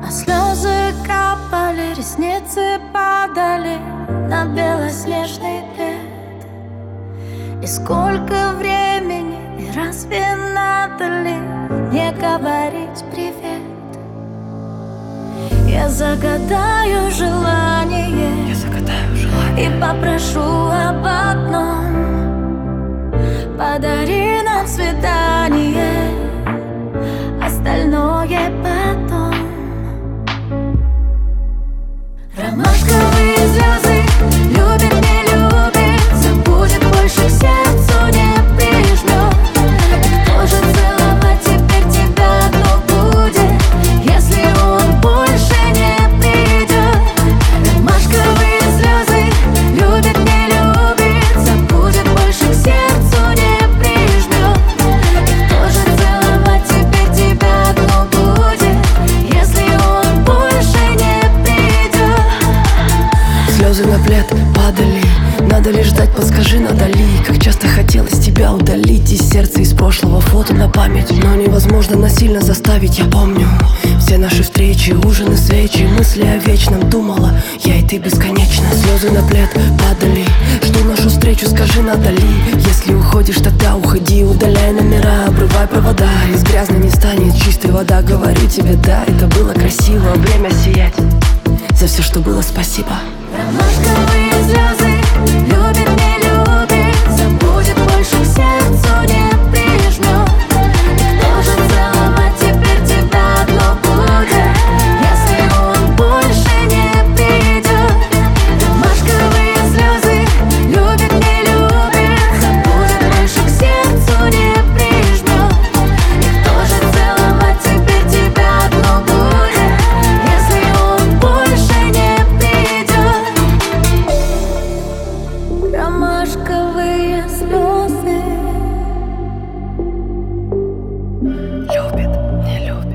А слезы капали, ресницы падали на белоснежный плед. И сколько времени, и разве надо ли не говорить привет? Я загадаю желание и попрошу об одном: подари нам свидание, остальное потом. Ромашковые слезы, любит, не любит, забудет, больше к сердцу не прижмет. Кто же целовать теперь тебя одну будет, если он больше не придет? Ромашковые слезы, любит, не любит, забудет, больше к сердцу не прижмет. Кто же целовать теперь тебя одну будет, если он больше не придет? Слезы на плед падали, надо ли ждать, подскажи, надо ли? Как часто хотелось тебя удалить из сердца, из прошлого фото на память. Но невозможно насильно заставить, я помню все наши встречи, ужины, свечи, мысли о вечном. Думала, я и ты бесконечно. Слезы на плед падали, жду нашу встречу, скажи, надо ли? Если уходишь, тогда уходи, удаляй номера, обрывай провода. Из грязной не станет чистой вода, говорю тебе, да, это было красиво. Время сиять, за все, что было, спасибо. Ромашковые слезы, любит, не любит, забудет, больше к сердцу не прижмет. Кто же целовать теперь тебя одну будет, если он больше не придет? Ромашковые слезы, любит, не любит, забудет, больше к сердцу не прижмет. Кто же целовать теперь тебя одну будет, если он больше не придет? Ромашковые слезы. Любит, не любит.